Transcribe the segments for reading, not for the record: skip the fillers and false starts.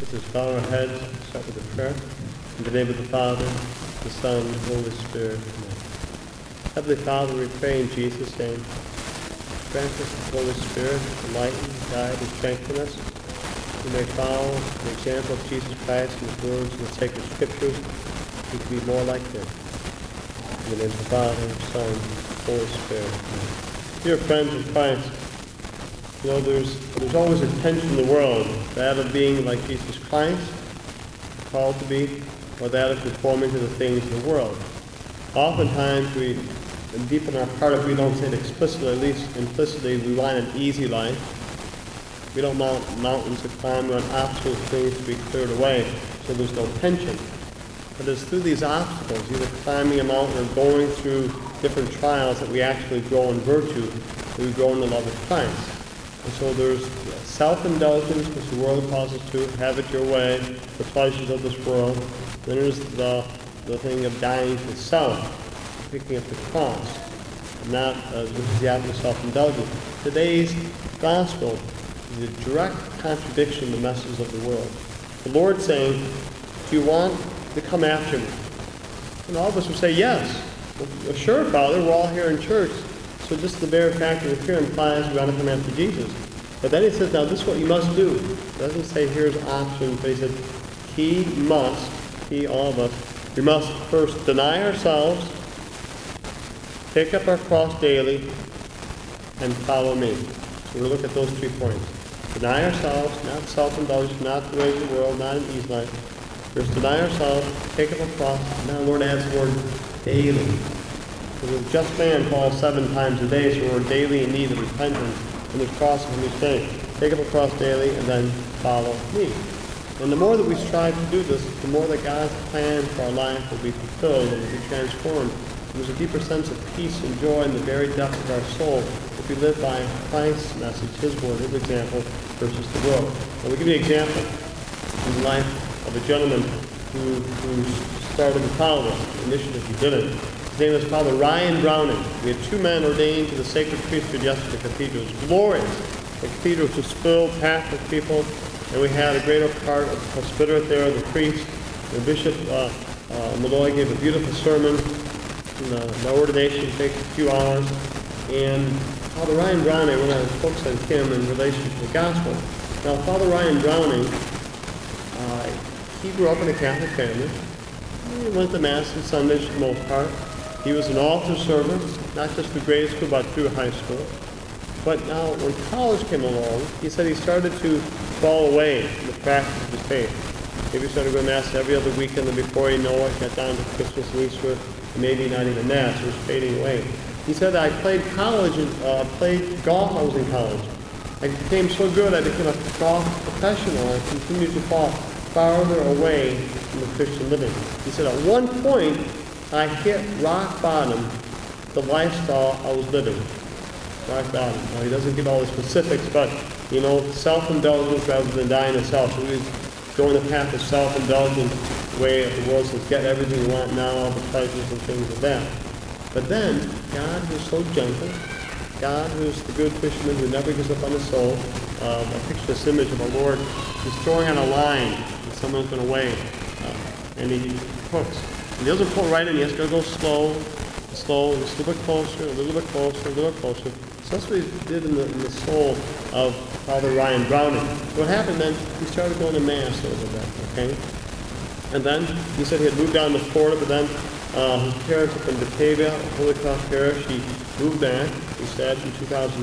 This is bow our heads. Start with a prayer. In the name of the Father, the Son, and the Holy Spirit. Amen. Heavenly Father, we pray in Jesus' name. Grant us the Holy Spirit, enlighten, guide, and strengthen us. We may follow the example of Jesus Christ and His words in the sacred Scriptures. We can be more like Him. In the name of the Father, the Son, and the Holy Spirit. Amen. Dear friends in Christ, you know, there's always a tension in the world, that of being like Jesus Christ, called to be, or that of conforming to the things of the world. Oftentimes, deep in our heart, if we don't say it explicitly, at least implicitly, we want an easy life. We don't want mountains to climb, we want obstacles, things to be cleared away, so there's no tension. But it's through these obstacles, either climbing a mountain or going through different trials, that we actually grow in virtue, that we grow in the love of Christ. And so there's self-indulgence, which the world calls us to, have it your way, the pleasures of this world. Then there's the thing of dying to self, picking up the cross, and that which is the act of self-indulgence. Today's gospel is a direct contradiction of the message of the world. The Lord saying, do you want to come after me? And all of us would say, yes. Well, sure, Father, we're all here in church. So just the bare fact of here implies we want to come after Jesus. But then he says, now this is what you must do. It doesn't say here's options, but he said, all of us, we must first deny ourselves, take up our cross daily, and follow me. So we'll look at those 3 points. Deny ourselves, not self-indulgence, not the ways of the world, not an easy life. First deny ourselves, take up a cross, and now the Lord adds the word daily. Because a just man falls 7 times a day, so we're daily in need of repentance. And this cross is each day. Take up a cross daily and then follow me. And the more that we strive to do this, the more that God's plan for our life will be fulfilled and will be transformed. And there's a deeper sense of peace and joy in the very depths of our soul if we live by Christ's message, His word, His example, versus the world. And we'll give you an example in the life of a gentleman who started the college initiative. He did it. His name is Father Ryan Browning. We had 2 men ordained to the sacred priesthood yesterday at the cathedral. It was glorious. The cathedral was just filled, packed with people, and we had a greater part of the presbyterate there, the priest. The Bishop Malloy gave a beautiful sermon. The ordination takes a few hours. And Father Ryan Browning, when I focused on him in relation to the gospel. Now, Father Ryan Browning, he grew up in a Catholic family. He went to Mass on Sundays for the most part. He was an altar server, not just through grade school, but through high school. But now, when college came along, he said he started to fall away from the practice of his faith. Maybe he started going to Mass every other weekend, and before you know it, got down to Christmas and Easter, and maybe not even that, so it was fading away. He said, I played college and played golf. I was in college. I became so good, I became a golf professional. I continued to fall farther away from the Christian living. He said, at one point, I hit rock bottom, the lifestyle I was living. Rock bottom. Now, he doesn't give all the specifics, but, self-indulgence rather than dying to self. So he was going the path of self-indulgence, the way of the world says, get everything you want now, all the pleasures and things of that. But then, God who's so gentle, God who's the good fisherman who never gives up on his soul, I picture this image of a Lord who's throwing on a line, and someone's going to weigh, and he hooks. He doesn't pull right in, he has to go slow, just a little bit closer, a little bit closer, a little bit closer. So that's what he did in the soul of Father Ryan Browning. So what happened then, he started going to Mass a little bit, okay? And then, he said he had moved down to Florida, but then his parents up in Batavia, Holy Cross Parish, he moved back, he said, in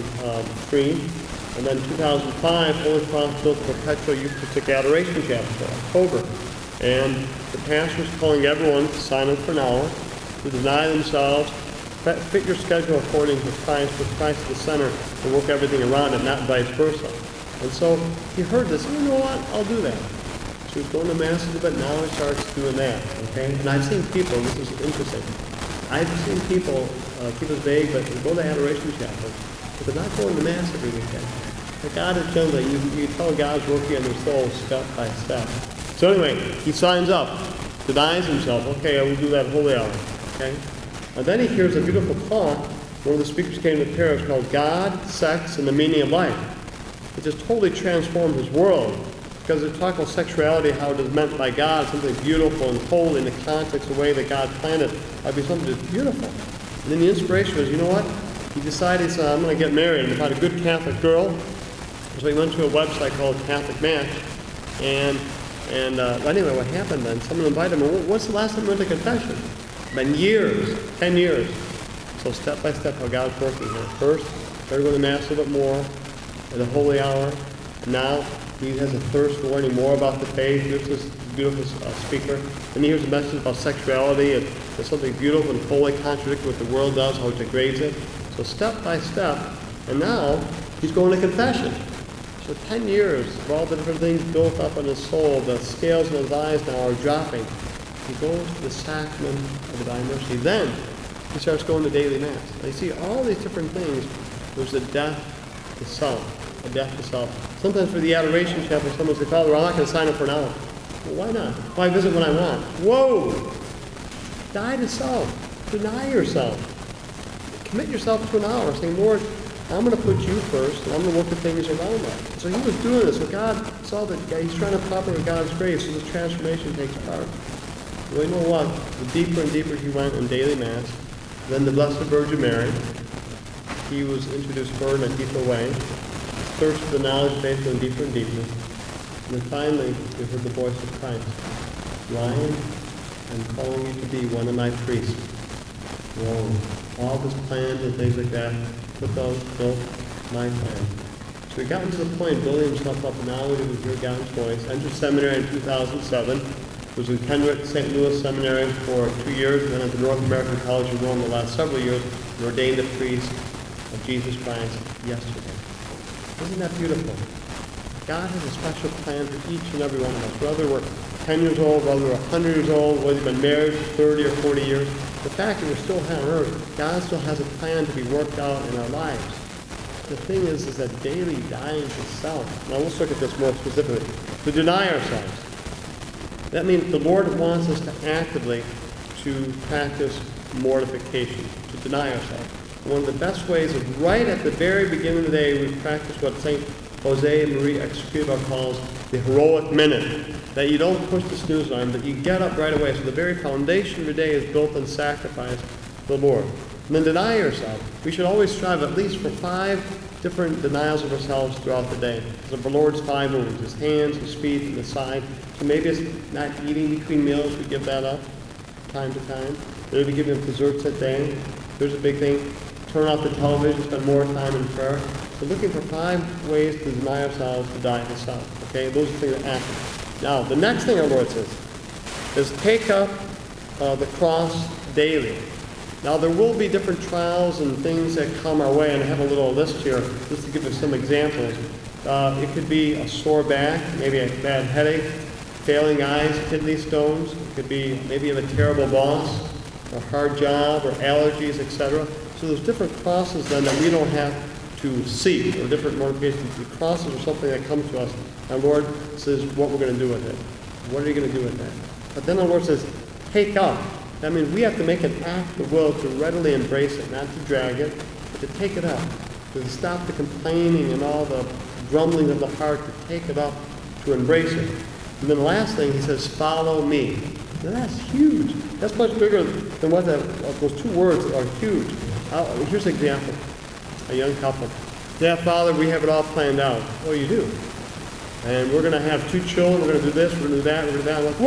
2003. And then in 2005, Holy Cross built a perpetual Eucharistic Adoration Chapel for October. And the pastor was calling everyone to sign up for an hour, to deny themselves, fit your schedule according to Christ, with Christ at the center, and work everything around it, not vice versa. And so he heard this, you know what, I'll do that. So he was going to Mass a little bit, now he starts doing that, okay? And I've seen people, this is interesting, I've seen people, keep it vague, but they go to Adoration Chapel, but they're not going to Mass every weekend. But God is gentle, you tell God's working on their soul step by step. So anyway, he signs up, denies himself, okay, I will do that holy hour, okay? And then he hears a beautiful talk. One of the speakers came to the parish called God, Sex, and the Meaning of Life. It just totally transformed his world. Because they're talking about sexuality, how it is meant by God, something beautiful and holy in the context, the way that God planned it. That'd be something that's beautiful. And then the inspiration was, you know what? He decided, he said, I'm going to get married and find a good Catholic girl. So he went to a website called Catholic Match. And anyway, what happened then? Someone invited him. What's the last time you went to confession? It's been years, 10 years. So step by step, how God's working here. First, started going to Mass a little bit more at the Holy Hour. And now he has a thirst for learning more about the faith. Here's this beautiful speaker. And he hears a message about sexuality. It's something beautiful and fully contradicting what the world does, how it degrades it. So step by step. And now he's going to confession. So 10 years of all the different things built up in his soul, the scales in his eyes now are dropping. He goes to the sacrament of Divine Mercy. Then he starts going to daily Mass. Now you see all these different things. There's a death to self. A death to self. Sometimes for the Adoration Chapel, someone says, Father, I'm not going to sign up for an hour. Well, why not? Why visit when I want? Whoa! Die to self. Deny yourself. Commit yourself to an hour, saying, Lord, I'm going to put you first, and I'm going to look at things around that. So he was doing this. So God saw that he's trying to profit with God's grace, so this transformation takes part. Well, you know what? The deeper and deeper he went in daily Mass, then the Blessed Virgin Mary, he was introduced to her in a deeper way. Thirst for the knowledge of faith going deeper and deeper. And then finally, we heard the voice of Christ. Lion, I'm calling you to be one of my priests. Whoa. All this plans and things like that, built my plan. So he got to the point, building himself up, now he would hear God's voice. Entered seminary in 2007. Was in Kennewick, St. Louis Seminary for 2 years, and then at the North American College in Rome the last several years, and ordained a priest of Jesus Christ yesterday. Isn't that beautiful? God has a special plan for each and every one of us. Whether we're 10 years old, whether we're 100 years old, whether you've been married for 30 or 40 years, the fact that we're still here on earth, God still has a plan to be worked out in our lives. The thing is that daily dying to self. Now let's look at this more specifically. To deny ourselves. That means the Lord wants us to actively to practice mortification, to deny ourselves. One of the best ways is right at the very beginning of the day, we practice what St. Jose Maria Escrivá calls the heroic minute. That you don't push the snooze alarm, but you get up right away. So the very foundation of your day is built on sacrifice to the Lord. And then deny yourself. We should always strive at least for 5 different denials of ourselves throughout the day. Because the Lord's 5 wounds, his hands, his feet, and his side. So maybe it's not eating between meals, we give that up time to time. Maybe giving him desserts that day. There's a big thing. Turn off the television, spend more time in prayer. So looking for 5 ways to deny ourselves, to die to self. Okay, those are things that happen. Now, the next thing our Lord says is take up the cross daily. Now, there will be different trials and things that come our way, and I have a little list here just to give us some examples. It could be a sore back, maybe a bad headache, failing eyes, kidney stones. It could be maybe you have a terrible boss, a hard job, or allergies, etc. So there's different crosses then that we don't have to seek, or different mortifications. The crosses are something that comes to us. Our Lord says what we're going to do with it. What are you going to do with that? But then the Lord says, take up. That means we have to make an act of will to readily embrace it, not to drag it, but to take it up. To stop the complaining and all the grumbling of the heart, to take it up, to embrace it. And then the last thing, he says, follow me. Now that's huge. That's much bigger than what those 2 words are huge. Here's an example. A young couple. Yeah, Father, we have it all planned out. Well, you do. And we're going to have 2 children. We're going to do this. We're going to do that. We're going to do that. I'm like,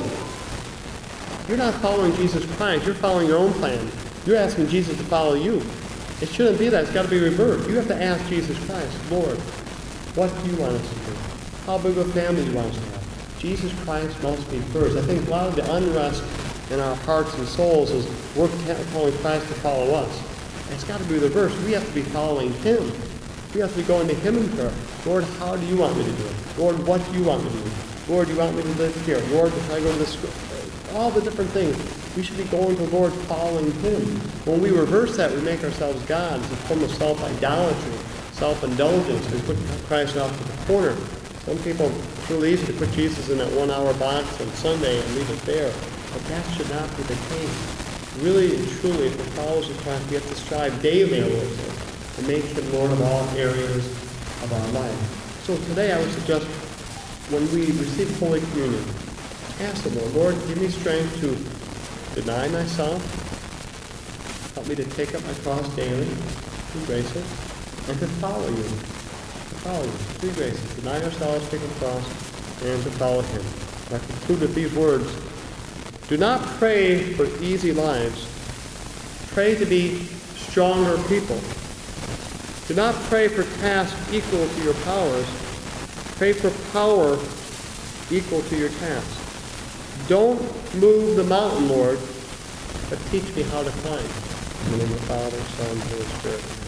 whoa! You're not following Jesus Christ. You're following your own plan. You're asking Jesus to follow you. It shouldn't be that. It's got to be reversed. You have to ask Jesus Christ, Lord, what do you want us to do? How big of a family do you want us to have? Jesus Christ must be first. I think a lot of the unrest in our hearts and souls is we're calling Christ to follow us. It's got to be reversed. We have to be following him. We have to be going to him in prayer. Lord, how do you want me to do it? Lord, what do you want me to do? Lord, do you want me to live here? Lord, if I go to this school? All the different things. We should be going to the Lord, following him. When we reverse that, we make ourselves gods. It's a form of self-idolatry, self-indulgence. We put Christ off to the corner. Some people, it's really easy to put Jesus in that 1-hour box on Sunday and leave it there. But that should not be the case. Really and truly, if we're followers of Christ, we have to strive daily, our Lord says, and make him Lord of all areas of our life. So today I would suggest when we receive Holy Communion, ask the Lord, give me strength to deny myself, help me to take up my cross daily, through graces, and to follow you. Three graces. Deny ourselves, take up the cross, and to follow him. And I conclude with these words. Do not pray for easy lives. Pray to be stronger people. Do not pray for tasks equal to your powers. Pray for power equal to your tasks. Don't move the mountain, Lord, but teach me how to climb. In the name of the Father, Son, and Holy Spirit.